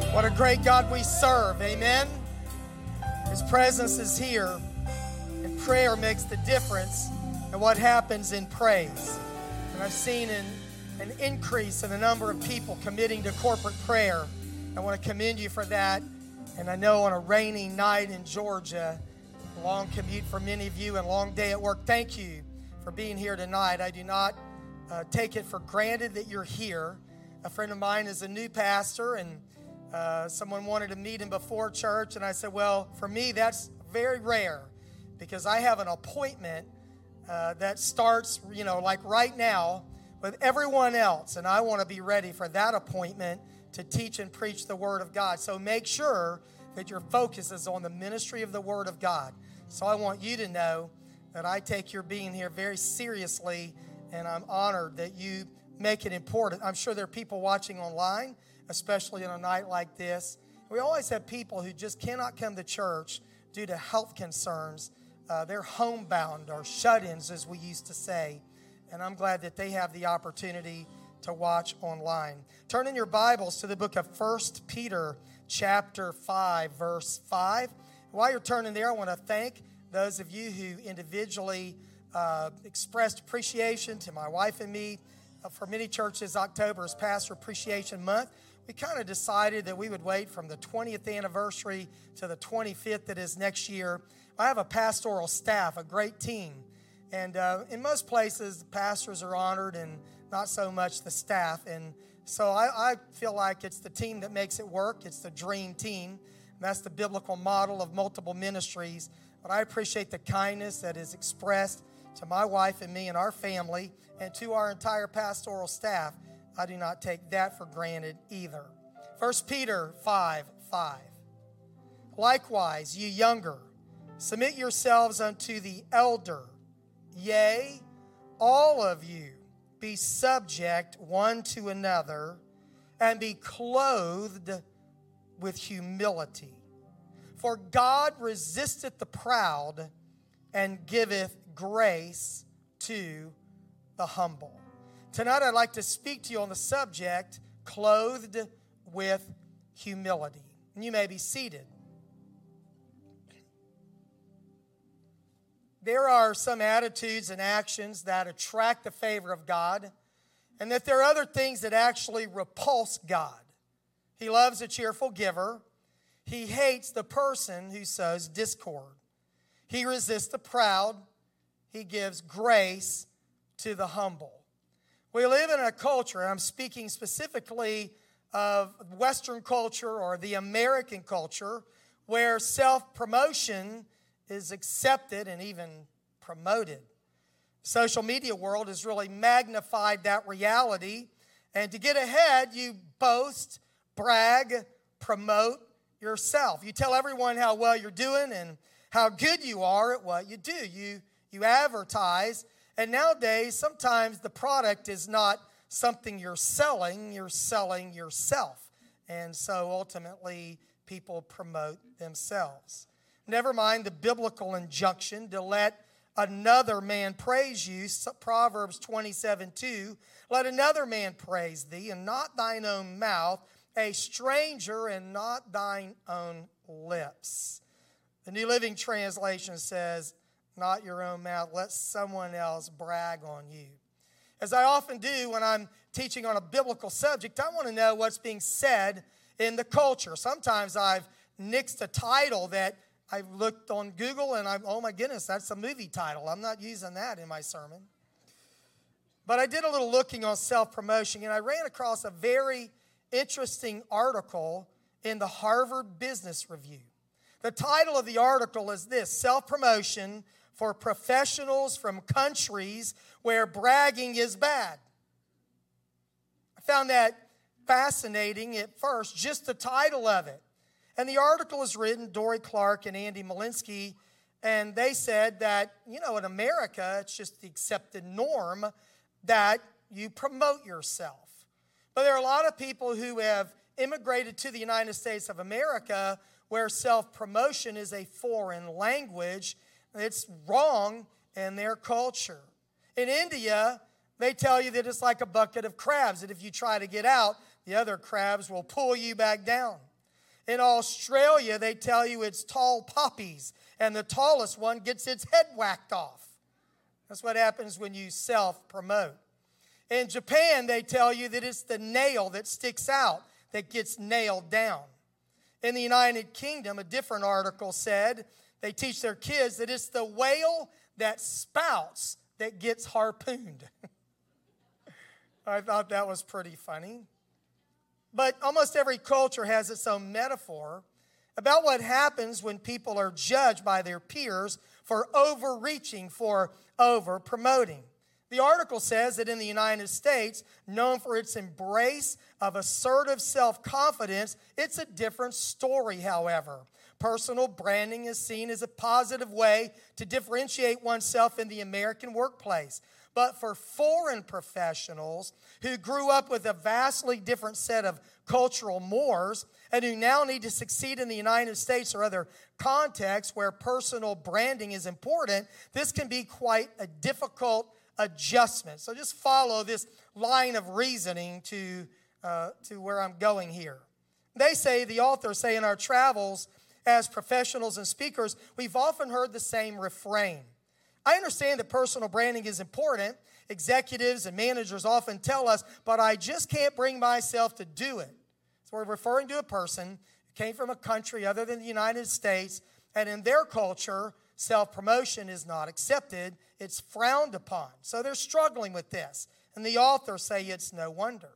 What a great God we serve, amen? His presence is here, and prayer makes the difference in what happens in praise. And I've seen an increase in the number of people committing to corporate prayer. I want to commend you for that. And I know on a rainy night in Georgia, a long commute for many of you and a long day at work, thank you for being here tonight. I do not take it for granted that you're here. A friend of mine is a new pastor, and someone wanted to meet him before church, and I said, well, for me, that's very rare because I have an appointment that starts, like right now with everyone else, and I want to be ready for that appointment to teach and preach the Word of God. So make sure that your focus is on the ministry of the Word of God. So I want you to know that I take your being here very seriously, and I'm honored that you make it important. I'm sure there are people watching online, especially on a night like this. We always have people who just cannot come to church due to health concerns. They're homebound or shut-ins, as we used to say. And I'm glad that they have the opportunity to watch online. Turn in your Bibles to the book of 1 Peter chapter 5, verse 5. While you're turning there, I want to thank those of you who individually expressed appreciation to my wife and me. For many churches, October is Pastor Appreciation Month. We kind of decided that we would wait from the 20th anniversary to the 25th that is next year. I have a pastoral staff, a great team. And in most places, pastors are honored and not so much the staff. And so I feel like it's the team that makes it work. It's the dream team. And that's the biblical model of multiple ministries. But I appreciate the kindness that is expressed to my wife and me and our family and to our entire pastoral staff. I do not take that for granted either. 1 Peter 5:5. Likewise, you younger, submit yourselves unto the elder. Yea, all of you, be subject one to another, and be clothed with humility. For God resisteth the proud, and giveth grace to the humble. Tonight I'd like to speak to you on the subject, clothed with humility. And you may be seated. There are some attitudes and actions that attract the favor of God, and that there are other things that actually repulse God. He loves a cheerful giver. He hates the person who sows discord. He resists the proud. He gives grace to the humble. We live in a culture, and I'm speaking specifically of Western culture or the American culture, where self-promotion is accepted and even promoted. Social media world has really magnified that reality, and to get ahead, you boast, brag, promote yourself. You tell everyone how well you're doing and how good you are at what you do. You advertise. And nowadays, sometimes the product is not something you're selling yourself. And so ultimately, people promote themselves. Never mind the biblical injunction to let another man praise you. Proverbs 27:2, let another man praise thee, and not thine own mouth, a stranger, and not thine own lips. The New Living Translation says, not your own mouth, let someone else brag on you. As I often do when I'm teaching on a biblical subject, I want to know what's being said in the culture. Sometimes I've nixed a title that I've looked on Google and oh my goodness, that's a movie title. I'm not using that in my sermon. But I did a little looking on self-promotion, and I ran across a very interesting article in the Harvard Business Review. The title of the article is this: Self-Promotion for Professionals from Countries Where Bragging is Bad. I found that fascinating at first, just the title of it. And the article is written, Dory Clark and Andy Malinsky, and they said that, in America, it's just the accepted norm that you promote yourself. But there are a lot of people who have immigrated to the United States of America where self-promotion is a foreign language. It's wrong in their culture. In India, they tell you that it's like a bucket of crabs, that if you try to get out, the other crabs will pull you back down. In Australia, they tell you it's tall poppies, and the tallest one gets its head whacked off. That's what happens when you self-promote. In Japan, they tell you that it's the nail that sticks out that gets nailed down. In the United Kingdom, a different article said they teach their kids that it's the whale that spouts that gets harpooned. I thought that was pretty funny. But almost every culture has its own metaphor about what happens when people are judged by their peers for overreaching, for over-promoting. The article says that in the United States, known for its embrace of assertive self-confidence, it's a different story, however. Personal branding is seen as a positive way to differentiate oneself in the American workplace. But for foreign professionals who grew up with a vastly different set of cultural mores and who now need to succeed in the United States or other contexts where personal branding is important, this can be quite a difficult adjustment. So just follow this line of reasoning to where I'm going here. They say, the authors say, in our travels as professionals and speakers, we've often heard the same refrain. I understand that personal branding is important. Executives and managers often tell us, but I just can't bring myself to do it. So we're referring to a person who came from a country other than the United States, and in their culture, self-promotion is not accepted. It's frowned upon. So they're struggling with this. And the authors say it's no wonder.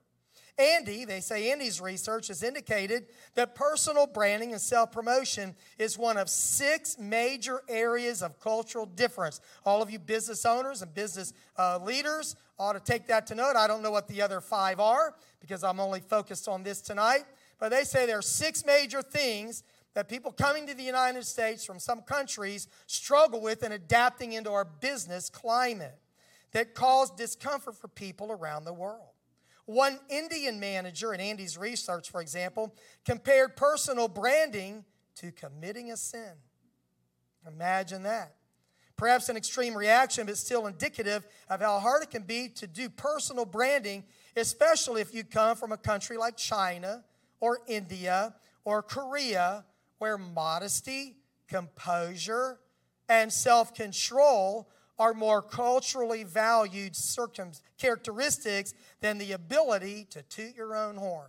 Andy's research has indicated that personal branding and self-promotion is one of 6 major areas of cultural difference. All of you business owners and business leaders ought to take that to note. I don't know what the other 5 are because I'm only focused on this tonight. But they say there are 6 major things that people coming to the United States from some countries struggle with in adapting into our business climate that cause discomfort for people around the world. One Indian manager in Andy's research, for example, compared personal branding to committing a sin. Imagine that. Perhaps an extreme reaction, but still indicative of how hard it can be to do personal branding, especially if you come from a country like China or India or Korea, where modesty, composure, and self-control are more culturally valued characteristics than the ability to toot your own horn.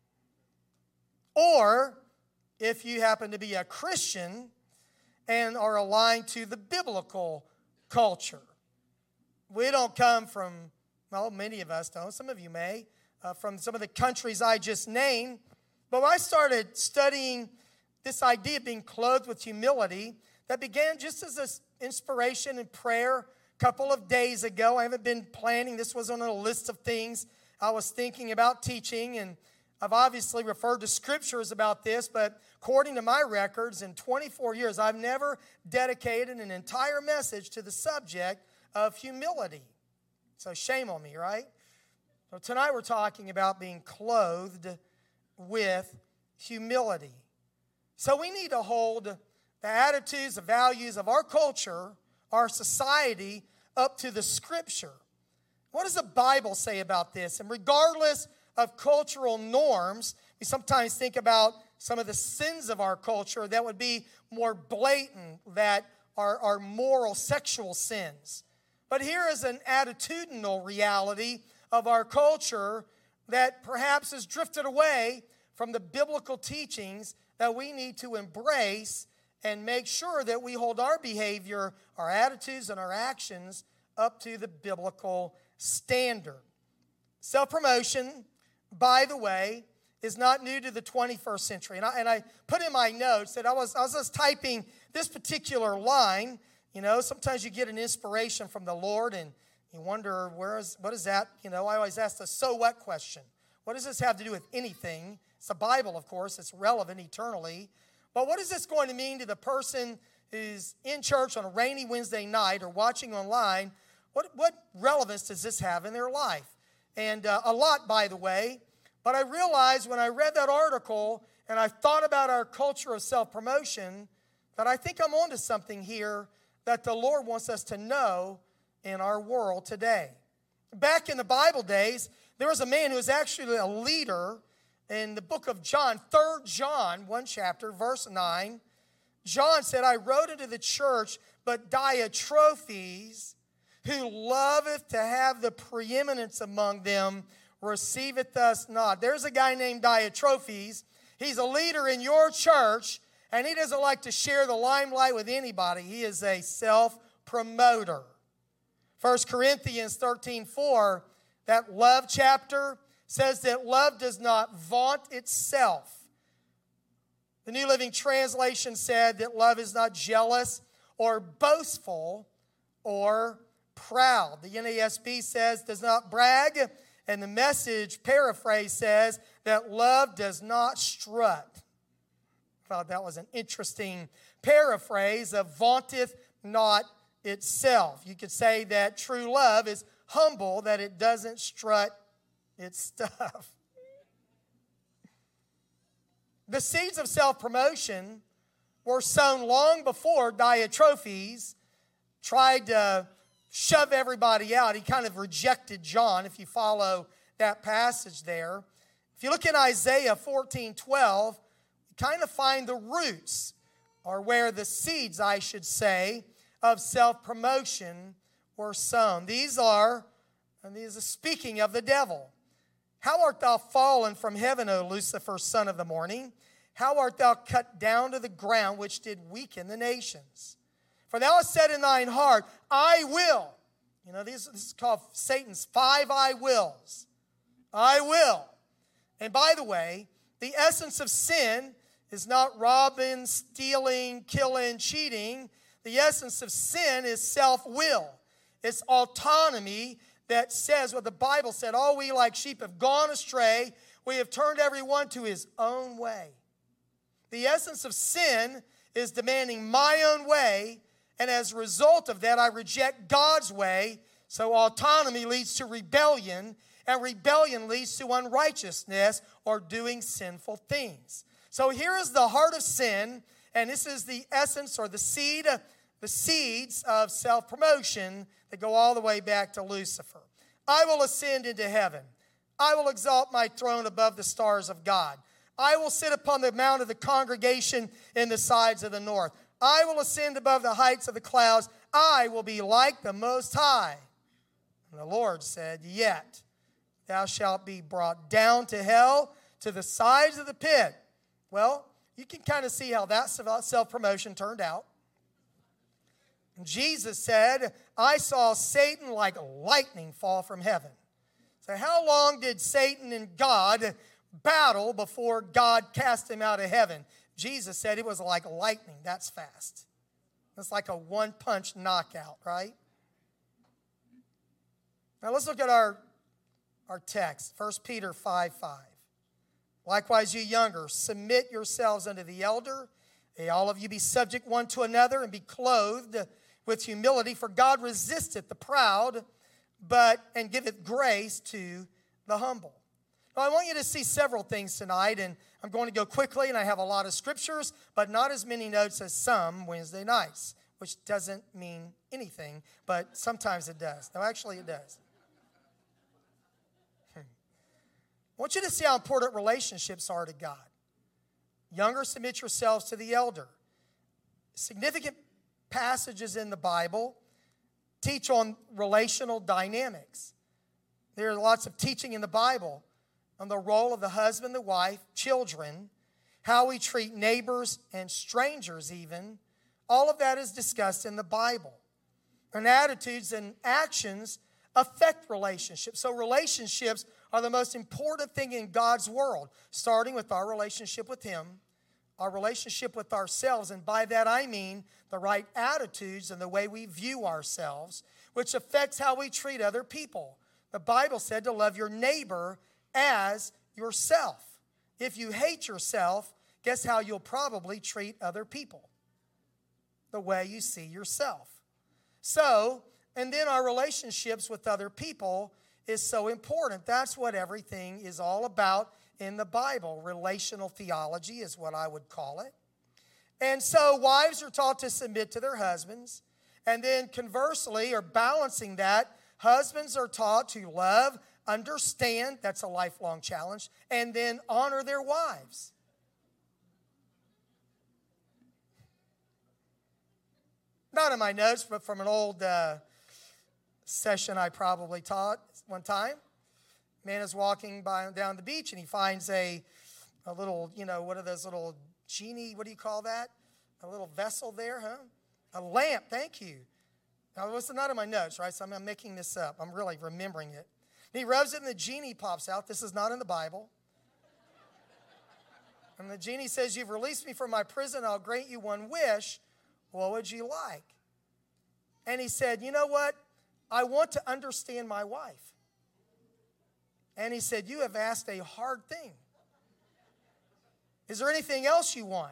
Or, if you happen to be a Christian and are aligned to the biblical culture. We don't come from, well, many of us don't, some of you may, from some of the countries I just named. But when I started studying this idea of being clothed with humility, that began just as an inspiration and prayer a couple of days ago. I haven't been planning. This was on a list of things I was thinking about teaching, and I've obviously referred to scriptures about this, but according to my records, in 24 years, I've never dedicated an entire message to the subject of humility. So shame on me, right? So tonight we're talking about being clothed with humility. So we need to hold the attitudes, the values of our culture, our society, up to the Scripture. What does the Bible say about this? And regardless of cultural norms, we sometimes think about some of the sins of our culture that would be more blatant, that are moral sexual sins. But here is an attitudinal reality of our culture that perhaps has drifted away from the biblical teachings that we need to embrace and make sure that we hold our behavior, our attitudes, and our actions up to the biblical standard. Self-promotion, by the way, is not new to the 21st century. And I put in my notes that I was just typing this particular line. You know, sometimes you get an inspiration from the Lord and you wonder, what is that? You know, I always ask the so what question. What does this have to do with anything? It's the Bible, of course. It's relevant eternally. But what is this going to mean to the person who's in church on a rainy Wednesday night or watching online? What relevance does this have in their life? And a lot, by the way. But I realized when I read that article and I thought about our culture of self-promotion that I think I'm onto something here that the Lord wants us to know in our world today. Back in the Bible days, there was a man who was actually a leader In the book of John, 3 John, 1 chapter, verse 9, John said, I wrote unto the church, but Diotrephes, who loveth to have the preeminence among them, receiveth us not. There's a guy named Diotrephes. He's a leader in your church, and he doesn't like to share the limelight with anybody. He is a self-promoter. 1 Corinthians 13:4, that love chapter, says that love does not vaunt itself. The New Living Translation said that love is not jealous or boastful or proud. The NASB says does not brag, and the Message paraphrase says that love does not strut. I thought that was an interesting paraphrase of vaunteth not itself. You could say that true love is humble, that it doesn't strut its stuff. The seeds of self-promotion were sown long before Diotrephes tried to shove everybody out. He kind of rejected John, if you follow that passage there. If you look in Isaiah 14:12, you kind of find the roots, or where the seeds, I should say, of self-promotion were sown. These are speaking of the devil. How art thou fallen from heaven, O Lucifer, son of the morning? How art thou cut down to the ground, which did weaken the nations? For thou hast said in thine heart, I will. You know, this is called Satan's 5 I wills. I will. And by the way, the essence of sin is not robbing, stealing, killing, cheating. The essence of sin is self-will. It's autonomy that says what the Bible said, all we like sheep have gone astray. We have turned everyone to his own way. The essence of sin is demanding my own way, and as a result of that, I reject God's way. So autonomy leads to rebellion, and rebellion leads to unrighteousness or doing sinful things. So here is the heart of sin, and this is the essence or the seeds of self-promotion that go all the way back to Lucifer. I will ascend into heaven. I will exalt my throne above the stars of God. I will sit upon the mount of the congregation in the sides of the north. I will ascend above the heights of the clouds. I will be like the Most High. And the Lord said, yet thou shalt be brought down to hell, to the sides of the pit. Well, you can kind of see how that self-promotion turned out. Jesus said, I saw Satan like lightning fall from heaven. So how long did Satan and God battle before God cast him out of heaven? Jesus said it was like lightning. That's fast. It's like a one-punch knockout, right? Now let's look at our text, 1 Peter 5:5. Likewise, you younger, submit yourselves unto the elder. All of you be subject one to another, and be clothed with humility, for God resisteth the proud, and giveth grace to the humble. Now, I want you to see several things tonight, and I'm going to go quickly, and I have a lot of scriptures, but not as many notes as some Wednesday nights, which doesn't mean anything, but sometimes it does. No, actually it does. I want you to see how important relationships are to God. Younger, submit yourselves to the elder. Significant passages in the Bible teach on relational dynamics. There are lots of teaching in the Bible on the role of the husband, the wife, children, how we treat neighbors and strangers even. All of that is discussed in the Bible. And attitudes and actions affect relationships. So relationships are the most important thing in God's world, starting with our relationship with Him, our relationship with ourselves, and by that I mean the right attitudes and the way we view ourselves, which affects how we treat other people. The Bible said to love your neighbor as yourself. If you hate yourself, guess how you'll probably treat other people? The way you see yourself. So, and then our relationships with other people is so important. That's what everything is all about in the Bible. Relational theology is what I would call it. And so wives are taught to submit to their husbands. And then conversely, or balancing that, husbands are taught to love, understand, that's a lifelong challenge, and then honor their wives. Not in my notes, but from an old session I probably taught one time. Man is walking down the beach, and he finds a little, what are those little genie, what do you call that? A little vessel there, huh? A lamp, thank you. Now, this is not in my notes, right? So I'm making this up. I'm really remembering it. And he rubs it, and the genie pops out. This is not in the Bible. And the genie says, "You've released me from my prison. I'll grant you one wish. What would you like?" And he said, "You know what? I want to understand my wife." And he said, "You have asked a hard thing. Is there anything else you want?"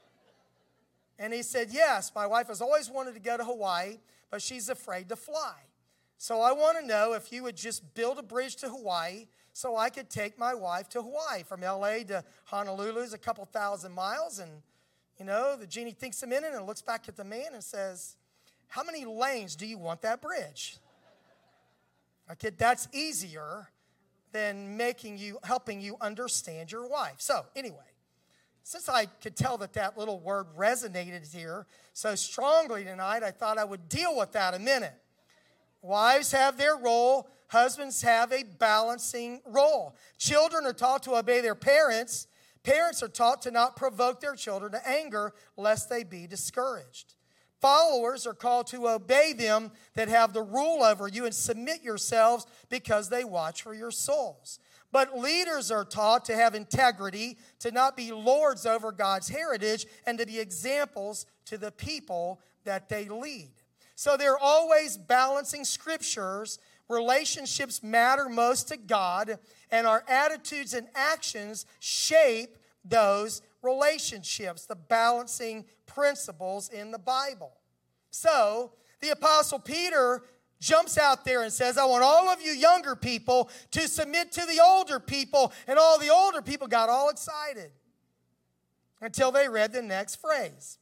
And he said, "Yes, my wife has always wanted to go to Hawaii, but she's afraid to fly. So I want to know if you would just build a bridge to Hawaii so I could take my wife to Hawaii. From L.A. to Honolulu is a couple thousand miles." And, the genie thinks a minute and looks back at the man and says, "How many lanes do you want that bridge?" Okay, that's easier than helping you understand your wife. So anyway, since I could tell that little word resonated here so strongly tonight, I thought I would deal with that a minute. Wives have their role. Husbands have a balancing role. Children are taught to obey their parents. Parents are taught to not provoke their children to anger lest they be discouraged. Followers are called to obey them that have the rule over you and submit yourselves because they watch for your souls. But leaders are taught to have integrity, to not be lords over God's heritage, and to be examples to the people that they lead. So they're always balancing scriptures. Relationships matter most to God, and our attitudes and actions shape those relationships, the balancing principles in the Bible. So the Apostle Peter jumps out there and says, "I want all of you younger people to submit to the older people." And all the older people got all excited until they read the next phrase.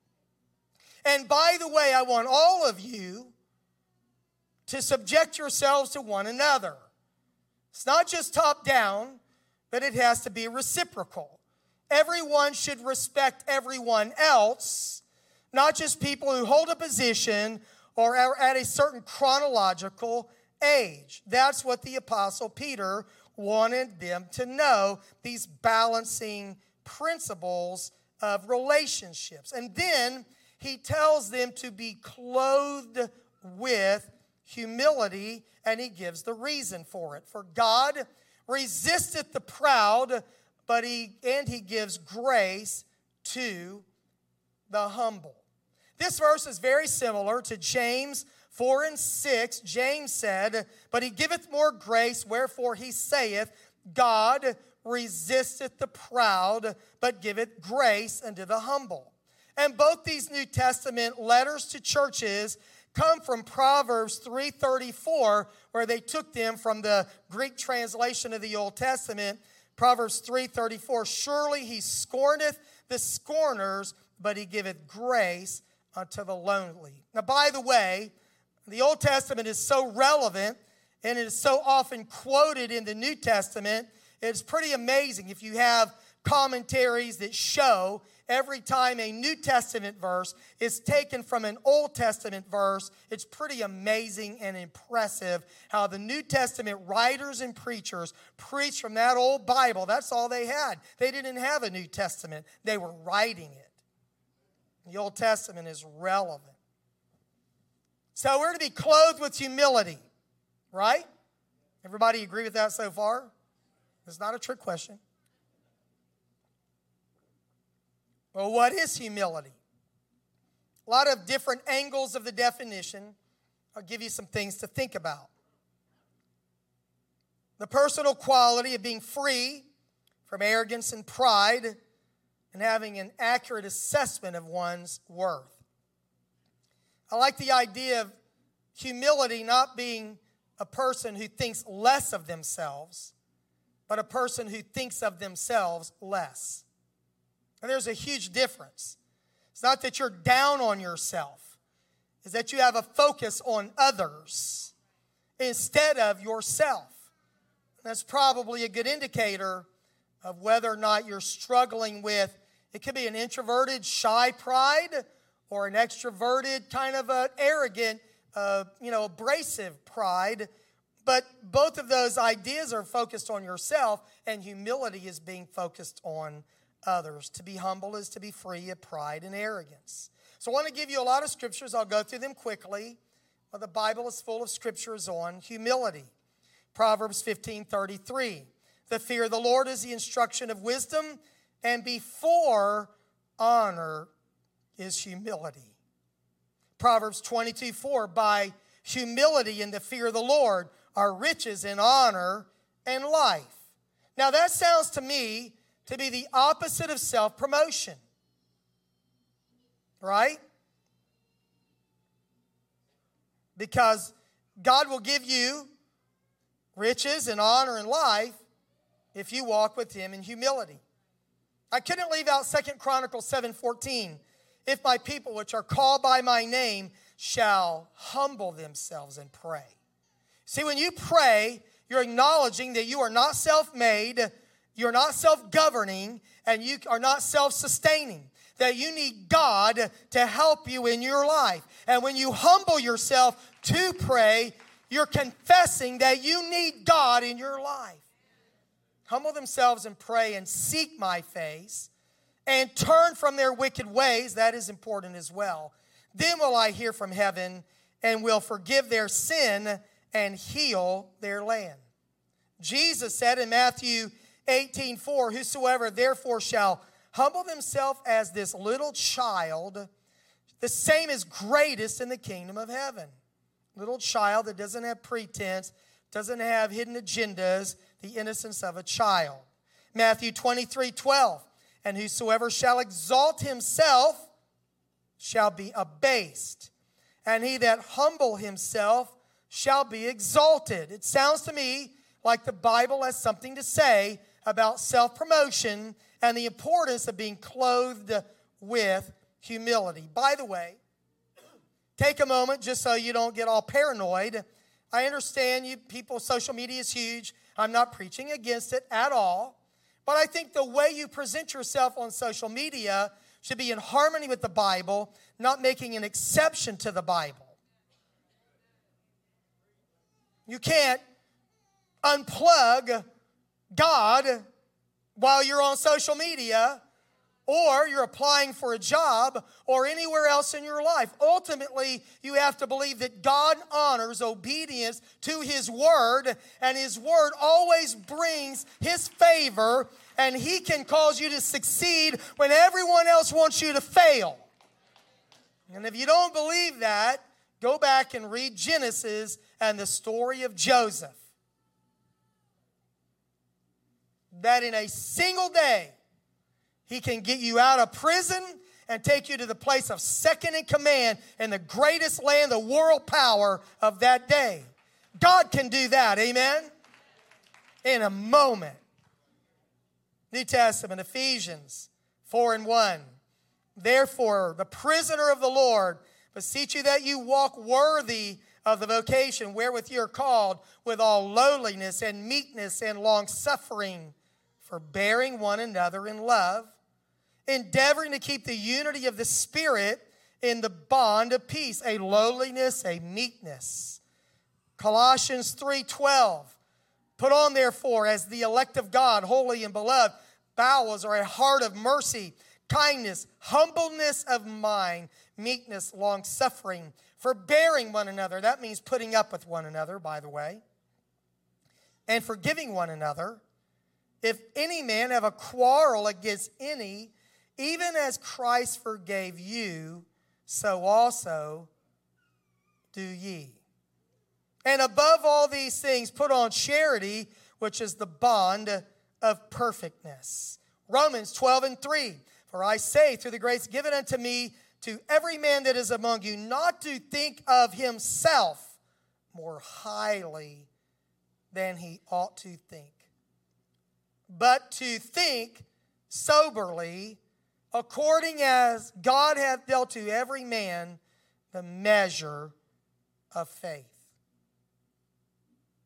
"And by the way, I want all of you to subject yourselves to one another." It's not just top down, but it has to be reciprocal. Everyone should respect everyone else, not just people who hold a position or are at a certain chronological age. That's what the Apostle Peter wanted them to know, these balancing principles of relationships. And then he tells them to be clothed with humility, and he gives the reason for it. "For God resisteth the proud, but he gives grace to the humble." This verse is very similar to James 4:6. James said, "But he giveth more grace, wherefore he saith, God resisteth the proud, but giveth grace unto the humble." And both these New Testament letters to churches come from Proverbs 3:34, where they took them from the Greek translation of the Old Testament. Proverbs 3:34, "Surely he scorneth the scorners, but he giveth grace unto the lonely." Now, by the way, the Old Testament is so relevant, and it is so often quoted in the New Testament. It's pretty amazing if you have commentaries that show every time a New Testament verse is taken from an Old Testament verse. It's pretty amazing and impressive how the New Testament writers and preachers preached from that old Bible. That's all they had. They didn't have a New Testament. They were writing it. The Old Testament is relevant. So we're to be clothed with humility, right? Everybody agree with that so far? It's not a trick question. Well, what is humility? A lot of different angles of the definition. I'll give you some things to think about. The personal quality of being free from arrogance and pride and having an accurate assessment of one's worth. I like the idea of humility not being a person who thinks less of themselves, but a person who thinks of themselves less. And there's a huge difference. It's not that you're down on yourself. It's that you have a focus on others instead of yourself. That's probably a good indicator of whether or not you're struggling with, it could be an introverted, shy pride, or an extroverted, kind of an arrogant, abrasive pride. But both of those ideas are focused on yourself, and humility is being focused on others. To be humble is to be free of pride and arrogance. So I want to give you a lot of scriptures. I'll go through them quickly. Well, the Bible is full of scriptures on humility. Proverbs 15:33. The fear of the Lord is the instruction of wisdom, and before honor is humility. Proverbs 22:4. By humility and the fear of the Lord are riches and honor and life. Now that sounds to me to be the opposite of self-promotion. Right? Because God will give you riches and honor and life if you walk with Him in humility. I couldn't leave out 2 Chronicles 7:14. If my people which are called by my name shall humble themselves and pray. See, when you pray, you're acknowledging that you are not self-made, you're not self-governing, and you are not self-sustaining. That you need God to help you in your life. And when you humble yourself to pray, you're confessing that you need God in your life. Humble themselves and pray and seek my face and turn from their wicked ways. That is important as well. Then will I hear from heaven and will forgive their sin and heal their land. Jesus said in Matthew 18:4, whosoever therefore shall humble themselves as this little child, the same is greatest in the kingdom of heaven. Little child that doesn't have pretense, doesn't have hidden agendas, the innocence of a child. Matthew 23:12, and whosoever shall exalt himself shall be abased, and he that humble himself shall be exalted. It sounds to me like the Bible has something to say about self-promotion and the importance of being clothed with humility. By the way, take a moment just so you don't get all paranoid. I understand you people, social media is huge. I'm not preaching against it at all. But I think the way you present yourself on social media should be in harmony with the Bible, not making an exception to the Bible. You can't unplug God while you're on social media, or you're applying for a job, or anywhere else in your life. Ultimately, you have to believe that God honors obedience to His Word, and His Word always brings His favor, and He can cause you to succeed when everyone else wants you to fail. And if you don't believe that, go back and read Genesis and the story of Joseph. That in a single day, He can get you out of prison and take you to the place of second in command in the greatest land, the world power of that day. God can do that, amen? In a moment. New Testament, Ephesians 4:1. Therefore, the prisoner of the Lord, beseech you that you walk worthy of the vocation wherewith you are called, with all lowliness and meekness and long-suffering, forbearing one another in love, endeavoring to keep the unity of the Spirit in the bond of peace, a lowliness, a meekness. Colossians 3:12, put on therefore as the elect of God, holy and beloved, bowels or a heart of mercy, kindness, humbleness of mind, meekness, long-suffering, forbearing one another. That means putting up with one another, by the way, and forgiving one another. If any man have a quarrel against any, even as Christ forgave you, so also do ye. And above all these things, put on charity, which is the bond of perfectness. Romans 12:3, for I say, through the grace given unto me, to every man that is among you, not to think of himself more highly than he ought to think, but to think soberly, according as God hath dealt to every man the measure of faith.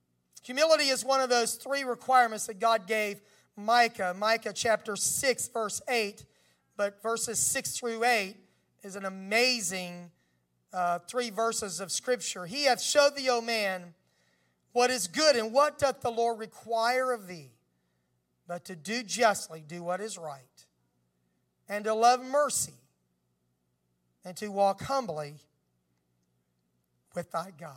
Humility is one of those three requirements that God gave Micah. Micah chapter 6, verse 8, but verses 6 through 8 is an amazing 3 verses of Scripture. He hath showed thee, O man, what is good, and what doth the Lord require of thee? But to do justly, do what is right, and to love mercy, and to walk humbly with thy God.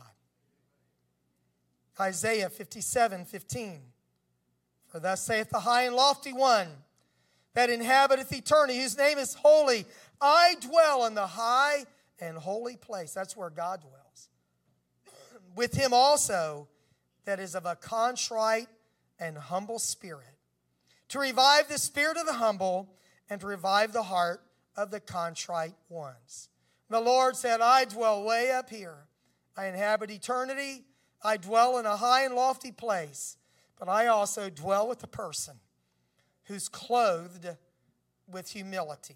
Isaiah 57:15. For thus saith the high and lofty one that inhabiteth eternity, whose name is holy. I dwell in the high and holy place. That's where God dwells. With him also that is of a contrite and humble spirit, to revive the spirit of the humble and to revive the heart of the contrite ones. The Lord said, I dwell way up here. I inhabit eternity. I dwell in a high and lofty place, but I also dwell with a person who's clothed with humility.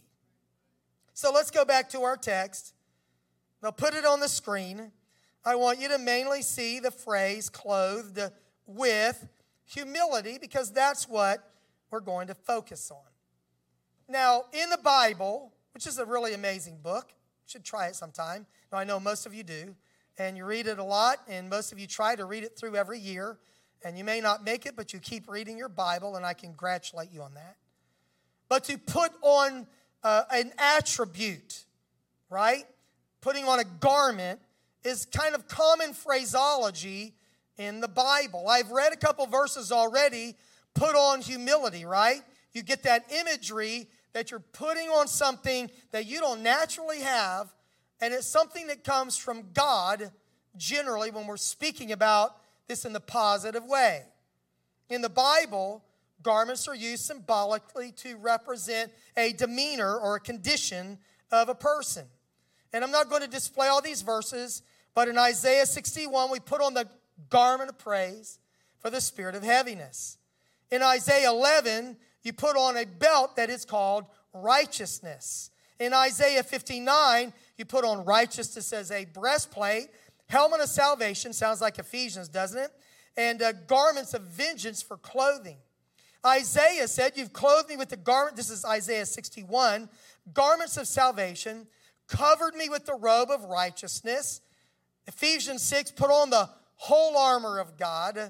So let's go back to our text. I'll put it on the screen. I want you to mainly see the phrase clothed with humility, because that's what we're going to focus on. Now, in the Bible, which is a really amazing book, you should try it sometime. Now, I know most of you do, and you read it a lot, and most of you try to read it through every year, and you may not make it, but you keep reading your Bible, and I congratulate you on that. But to put on an attribute, right? Putting on a garment is kind of common phraseology in the Bible. I've read a couple verses already. Put on humility, right? You get that imagery that you're putting on something that you don't naturally have, and it's something that comes from God generally when we're speaking about this in the positive way. In the Bible, garments are used symbolically to represent a demeanor or a condition of a person. And I'm not going to display all these verses, but in Isaiah 61, we put on the garment of praise for the spirit of heaviness. In Isaiah 11, you put on a belt that is called righteousness. In Isaiah 59, you put on righteousness as a breastplate, helmet of salvation, sounds like Ephesians, doesn't it? And garments of vengeance for clothing. Isaiah said, you've clothed me with the garment, this is Isaiah 61, garments of salvation, covered me with the robe of righteousness. Ephesians 6, put on the whole armor of God.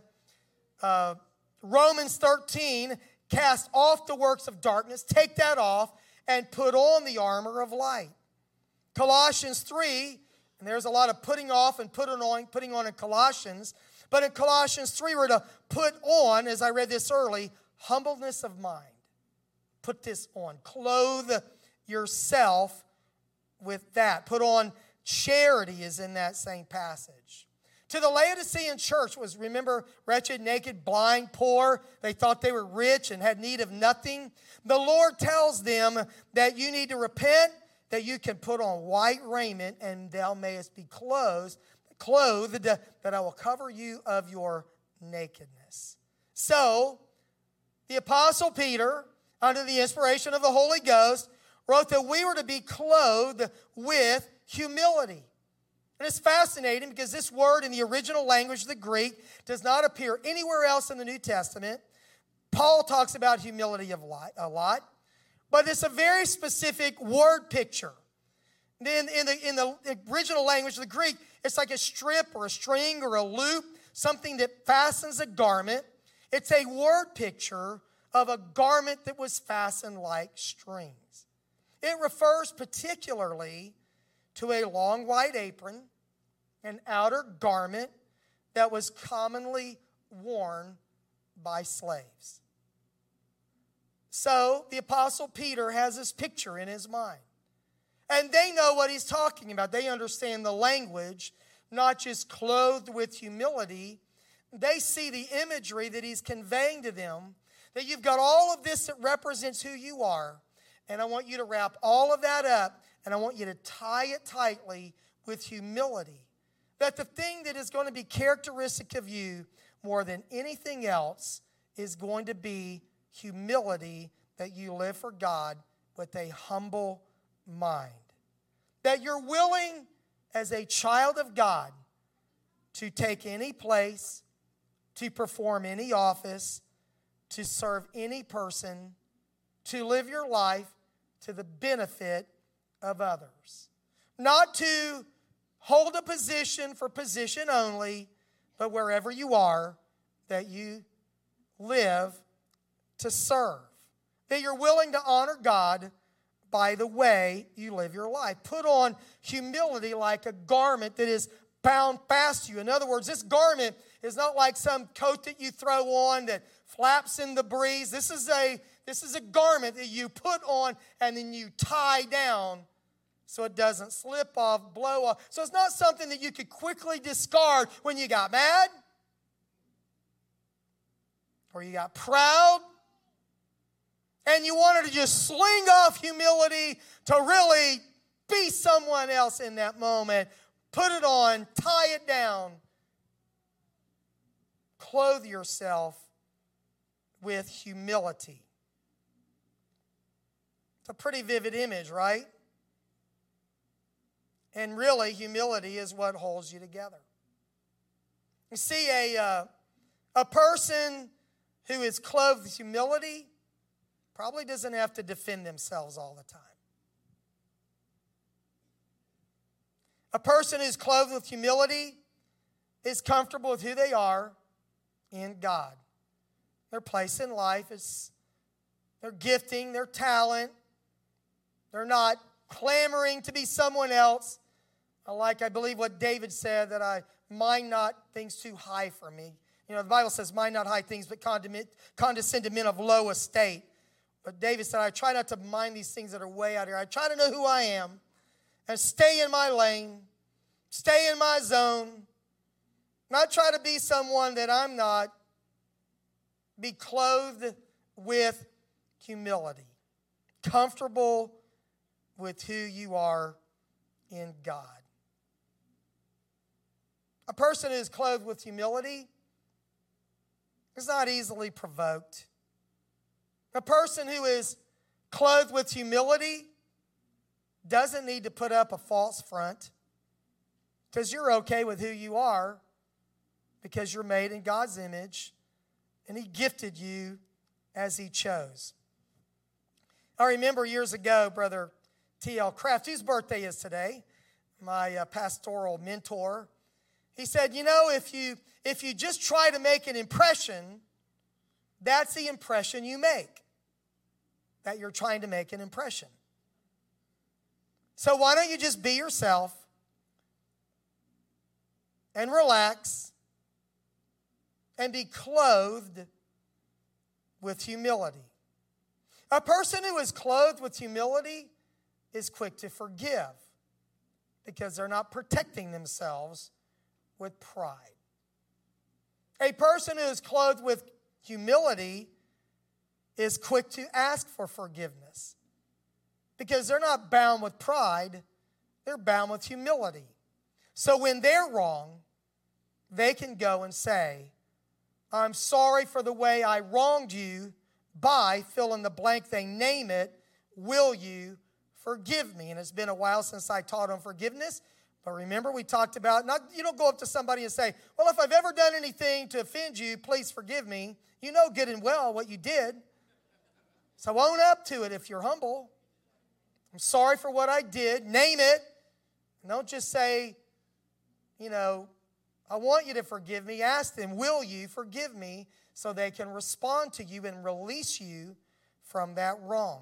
Romans 13, cast off the works of darkness, take that off, and put on the armor of light. Colossians 3, and there's a lot of putting off and putting on in Colossians, but in Colossians 3, we're to put on, as I read this early, humbleness of mind. Put this on. Clothe yourself with that. Put on charity is in that same passage. To the Laodicean church was, remember, wretched, naked, blind, poor. They thought they were rich and had need of nothing. The Lord tells them that you need to repent, that you can put on white raiment, and thou mayest be clothed, that I will cover you of your nakedness. So, the Apostle Peter, under the inspiration of the Holy Ghost, wrote that we were to be clothed with humility. And it's fascinating because this word in the original language, the Greek, does not appear anywhere else in the New Testament. Paul talks about humility a lot, but it's a very specific word picture. In the original language of the Greek, it's like a strip or a string or a loop, something that fastens a garment. It's a word picture of a garment that was fastened like strings. It refers particularly to a long white apron, an outer garment that was commonly worn by slaves. So the Apostle Peter has this picture in his mind. And they know what he's talking about. They understand the language, not just clothed with humility. They see the imagery that he's conveying to them, that you've got all of this that represents who you are. And I want you to wrap all of that up, and I want you to tie it tightly with humility. That the thing that is going to be characteristic of you more than anything else is going to be humility, that you live for God with a humble mind. That you're willing as a child of God to take any place, to perform any office, to serve any person, to live your life to the benefit of others. Not to hold a position for position only, but wherever you are, that you live to serve. That you're willing to honor God by the way you live your life. Put on humility like a garment that is bound fast to you. In other words, this garment is not like some coat that you throw on that flaps in the breeze. This is a garment that you put on and then you tie down so it doesn't slip off, blow off. So it's not something that you could quickly discard when you got mad or you got proud and you wanted to just sling off humility to really be someone else in that moment. Put it on, tie it down, clothe yourself with humility. It's a pretty vivid image, right? And really, humility is what holds you together. You see, a person who is clothed with humility probably doesn't have to defend themselves all the time. A person who's clothed with humility is comfortable with who they are in God. Their place in life is their gifting, their talent. They're not clamoring to be someone else. I believe what David said, that I mind not things too high for me. You know, the Bible says, mind not high things, but condescend to men of low estate. But David said, I try not to mind these things that are way out here. I try to know who I am and stay in my lane, stay in my zone, not try to be someone that I'm not. Be clothed with humility, comfortable with who you are in God. A person who is clothed with humility is not easily provoked. A person who is clothed with humility doesn't need to put up a false front because you're okay with who you are because you're made in God's image and He gifted you as He chose. I remember years ago, Brother T.L. Craft, whose birthday is today, my pastoral mentor, he said, you know, if you just try to make an impression, that's the impression you make, that you're trying to make an impression. So why don't you just be yourself and relax and be clothed with humility. A person who is clothed with humility is quick to forgive because they're not protecting themselves with pride. A person who is clothed with humility is quick to ask for forgiveness because they're not bound with pride, they're bound with humility. So when they're wrong, they can go and say, I'm sorry for the way I wronged you by, fill in the blank, they name it, will you forgive me? And it's been a while since I taught on forgiveness, but remember we talked about, you don't go up to somebody and say, well, if I've ever done anything to offend you, please forgive me. You know good and well what you did. So own up to it if you're humble. I'm sorry for what I did. Name it. And don't just say, you know, I want you to forgive me. Ask them, will you forgive me? So they can respond to you and release you from that wrong.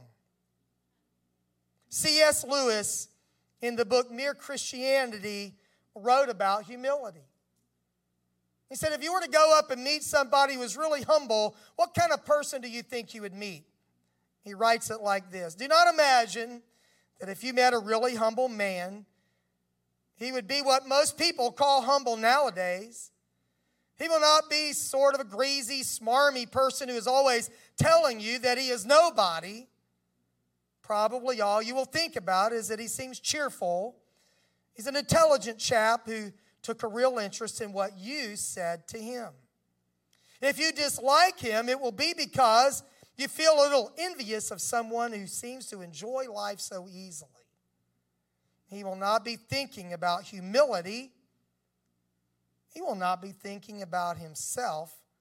C.S. Lewis, in the book Mere Christianity, wrote about humility. He said, if you were to go up and meet somebody who was really humble, what kind of person do you think you would meet? He writes it like this. Do not imagine that if you met a really humble man, he would be what most people call humble nowadays. He will not be sort of a greasy, smarmy person who is always telling you that he is nobody. Probably all you will think about is that he seems cheerful. He's an intelligent chap who took a real interest in what you said to him. If you dislike him, it will be because you feel a little envious of someone who seems to enjoy life so easily. He will not be thinking about humility. He will not be thinking about himself,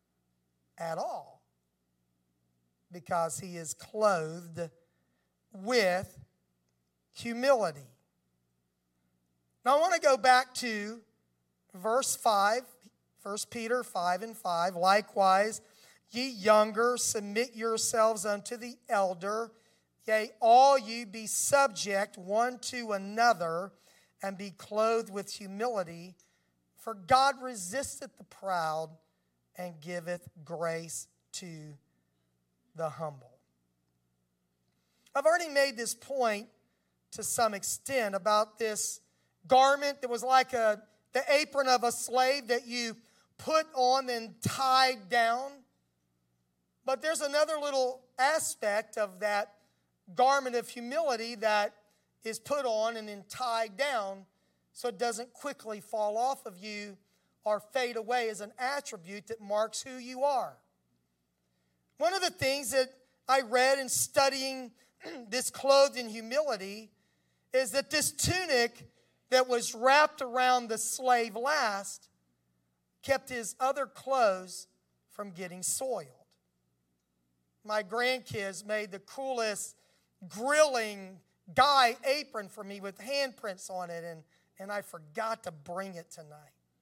at all, because he is clothed with humility. Now I want to go back to verse 5, 1 Peter 5:5. Likewise, ye younger, submit yourselves unto the elder. Yea, all you be subject one to another, and be clothed with humility. For God resisteth the proud, and giveth grace to the humble. I've already made this point to some extent about this garment that was like the apron of a slave that you put on and tied down. But there's another little aspect of that garment of humility that is put on and then tied down so it doesn't quickly fall off of you or fade away as an attribute that marks who you are. One of the things that I read in studying this clothed in humility is that this tunic that was wrapped around the slave last kept his other clothes from getting soiled. My grandkids made the coolest grilling guy apron for me with handprints on it, and I forgot to bring it tonight.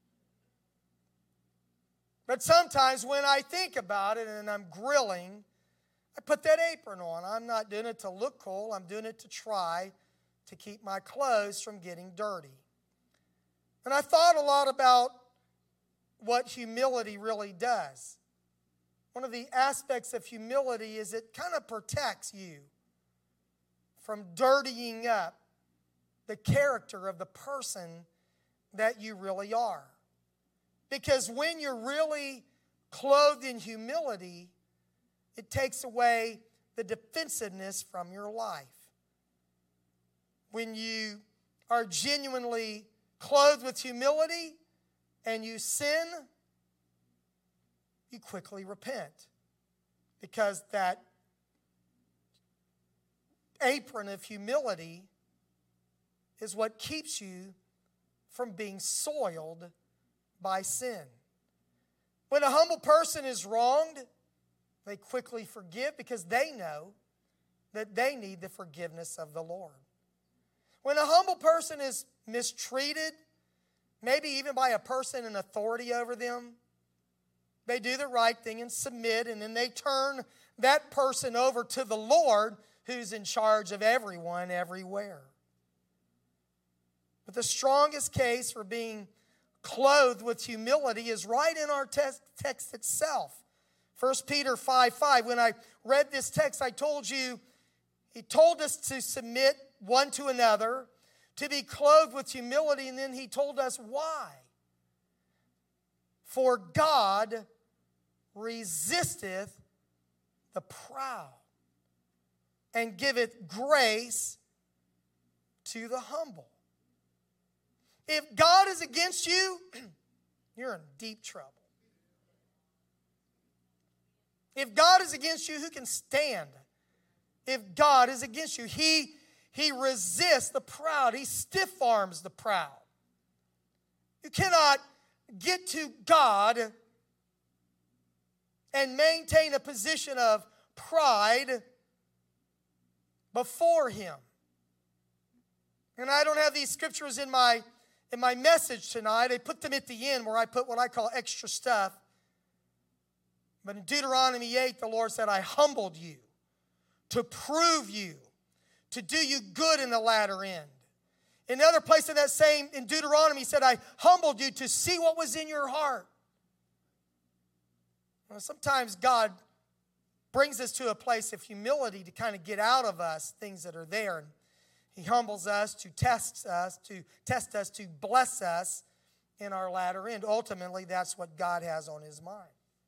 But sometimes when I think about it and I'm grilling, I put that apron on. I'm not doing it to look cool. I'm doing it to try to keep my clothes from getting dirty. And I thought a lot about what humility really does. One of the aspects of humility is it kind of protects you from dirtying up the character of the person that you really are. Because when you're really clothed in humility, it takes away the defensiveness from your life. When you are genuinely clothed with humility and you sin, you quickly repent, because that apron of humility is what keeps you from being soiled by sin. When a humble person is wronged, they quickly forgive because they know that they need the forgiveness of the Lord. When a humble person is mistreated, maybe even by a person in authority over them, they do the right thing and submit, and then they turn that person over to the Lord, who's in charge of everyone, everywhere. But the strongest case for being clothed with humility is right in our text itself. 1 Peter 5:5. When I read this text, I told you, he told us to submit one to another, to be clothed with humility, and then he told us why. For God resisteth the proud, and giveth grace to the humble. If God is against you, you're in deep trouble. If God is against you, who can stand? If God is against you, He resists the proud. He stiff arms the proud. You cannot get to God and maintain a position of pride before Him. And I don't have these scriptures in my message tonight. I put them at the end where I put what I call extra stuff. But in Deuteronomy 8, the Lord said, I humbled you to prove you, to do you good in the latter end. In another place in that same, in Deuteronomy, he said, I humbled you to see what was in your heart. Well, sometimes God brings us to a place of humility to kind of get out of us things that are there. And He humbles us to test us, to bless us in our latter end. Ultimately, that's what God has on His mind.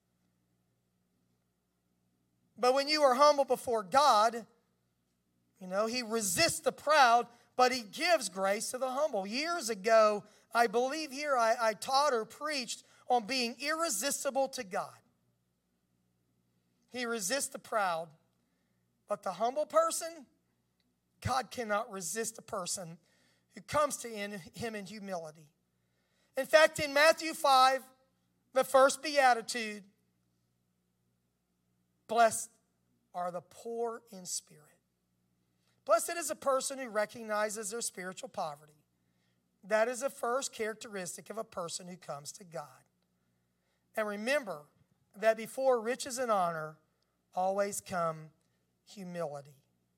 But when you are humble before God, He resists the proud, but He gives grace to the humble. Years ago, I believe here I taught or preached on being irresistible to God. He resists the proud, but the humble person, God cannot resist a person who comes to Him in humility. In fact, in Matthew 5, the first beatitude, Blessed are the poor in spirit. Blessed is a person who recognizes their spiritual poverty. That is the first characteristic of a person who comes to God. And remember that before riches and honor always come humility.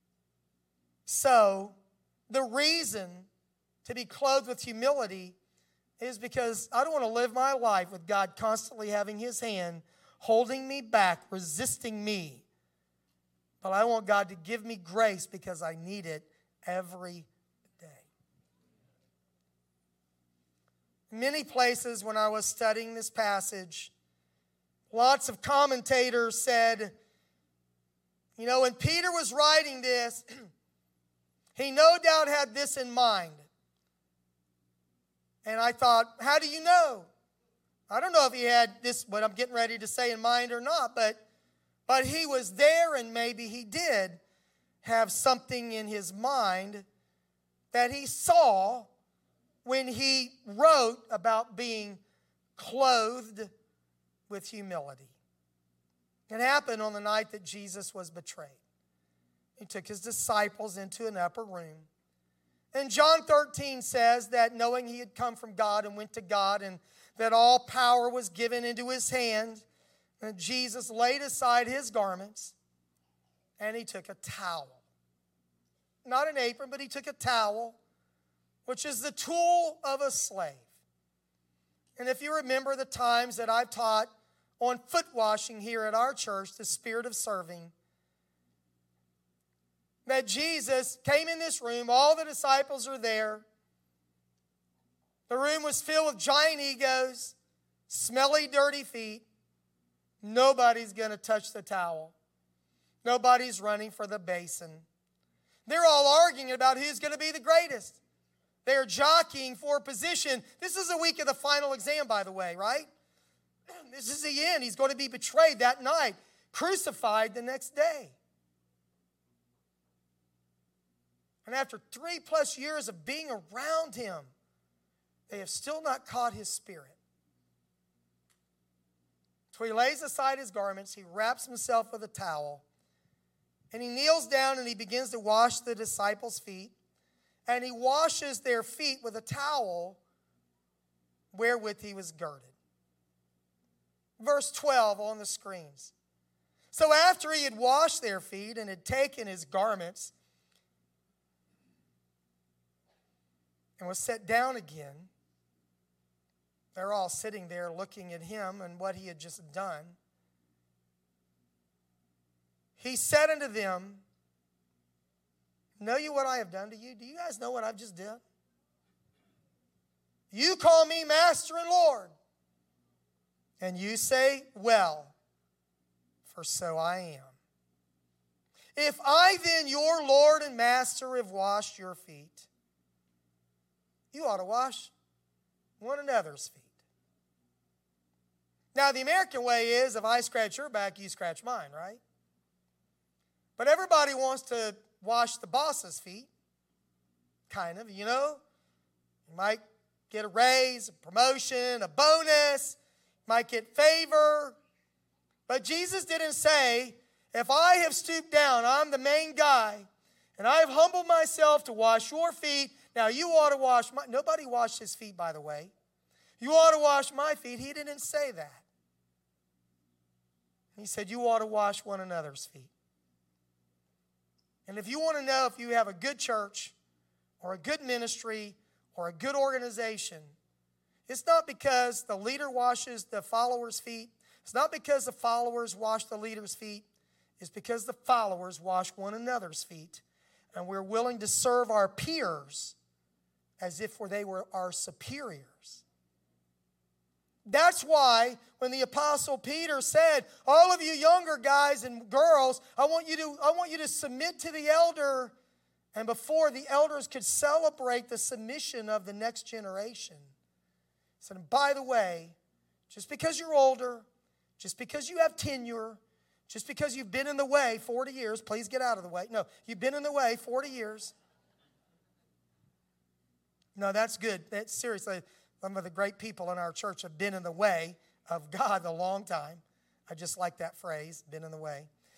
So, the reason to be clothed with humility is because I don't want to live my life with God constantly having His hand holding me back, resisting me. But I want God to give me grace because I need it every day. In many places when I was studying this passage, lots of commentators said, you know, when Peter was writing this, he no doubt had this in mind. And I thought, how do you know? I don't know if he had this, what I'm getting ready to say, in mind or not, but he was there, and maybe he did have something in his mind that he saw when he wrote about being clothed with humility. It happened on the night that Jesus was betrayed. He took his disciples into an upper room. And John 13 says that knowing he had come from God and went to God, and that all power was given into his hand, and Jesus laid aside his garments and he took a towel. Not an apron, but he took a towel, which is the tool of a slave. And if you remember the times that I've taught on foot washing here at our church, the spirit of serving, that Jesus came in this room, all the disciples are there. The room was filled with giant egos, smelly, dirty feet. Nobody's going to touch the towel. Nobody's running for the basin. They're all arguing about who's going to be the greatest. They're jockeying for position. This is the week of the final exam, by the way, right? This is the end. He's going to be betrayed that night, crucified the next day. And after 3+ years of being around him, they have still not caught his spirit. So he lays aside his garments, he wraps himself with a towel, and he kneels down and he begins to wash the disciples' feet. And he washes their feet with a towel wherewith he was girded. Verse 12 on the screens. So after he had washed their feet and had taken his garments and was set down again, they're all sitting there looking at him and what he had just done. He said unto them, know you what I have done to you? Do you guys know what I've just done? You call me Master and Lord, and you say, well, for so I am. If I then, your Lord and Master, have washed your feet, you ought to wash one another's feet. Now, the American way is, if I scratch your back, you scratch mine, right? But everybody wants to wash the boss's feet, kind of, you know. You might get a raise, a promotion, a bonus, might get favor. But Jesus didn't say, if I have stooped down, I'm the main guy, and I have humbled myself to wash your feet, now you ought to wash my... Nobody washed his feet, by the way. You ought to wash my feet. He didn't say that. He said, you ought to wash one another's feet. And if you want to know if you have a good church or a good ministry or a good organization, it's not because the leader washes the followers' feet. It's not because the followers wash the leader's feet. It's because the followers wash one another's feet. And we're willing to serve our peers as if they were our superiors. That's why when the Apostle Peter said, all of you younger guys and girls, I want you to submit to the elder. And before the elders could celebrate the submission of the next generation, he said, and by the way, just because you're older, just because you have tenure, just because you've been in the way 40 years, please get out of the way. No, you've been in the way 40 years. No, that's good. That's seriously. Some of the great people in our church have been in the way of God a long time. I just like that phrase, been in the way.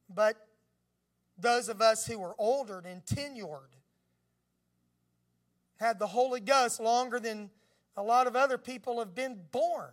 but those of us who were older and tenured, had the Holy Ghost longer than a lot of other people have been born.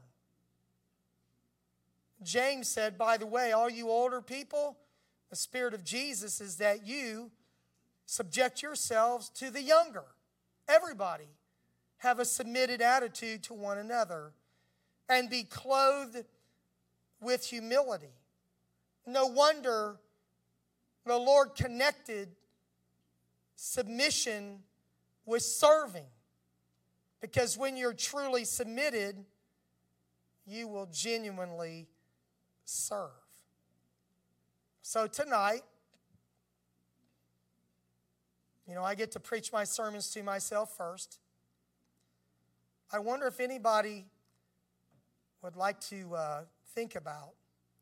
James said, by the way, all you older people, the Spirit of Jesus is that you subject yourselves to the younger. Everybody have a submitted attitude to one another and be clothed with humility. No wonder the Lord connected submission with serving. Because when you're truly submitted, you will genuinely serve. So tonight, I get to preach my sermons to myself first. I wonder if anybody would like to think about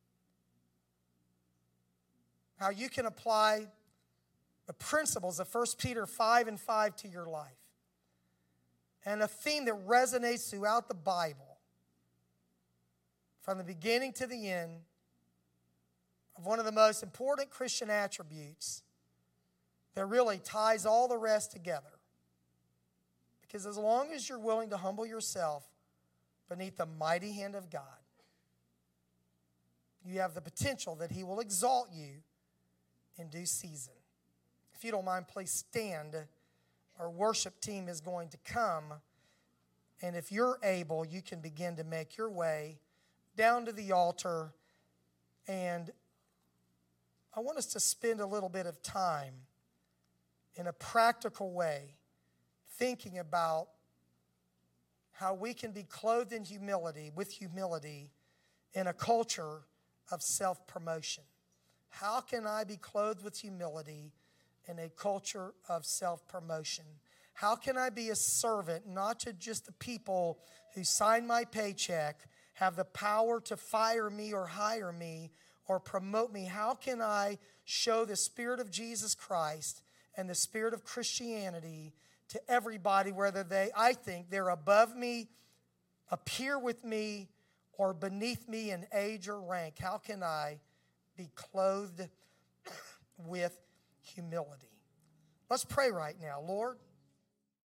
how you can apply the principles of 1 Peter 5:5 to your life. And a theme that resonates throughout the Bible, from the beginning to the end, of one of the most important Christian attributes that really ties all the rest together. Because as long as you're willing to humble yourself beneath the mighty hand of God, you have the potential that He will exalt you in due season. If you don't mind, please stand. Our worship team is going to come. And if you're able, you can begin to make your way down to the altar. And I want us to spend a little bit of time in a practical way thinking about how we can be clothed in humility, with humility, in a culture of self-promotion. How can I be clothed with humility in a culture of self-promotion? How can I be a servant, not to just the people who sign my paycheck, have the power to fire me or hire me or promote me? How can I show the Spirit of Jesus Christ and the spirit of Christianity to everybody, whether I think they're above me, up here with me, or beneath me in age or rank? How can I be clothed with humility? Let's pray right now. Lord,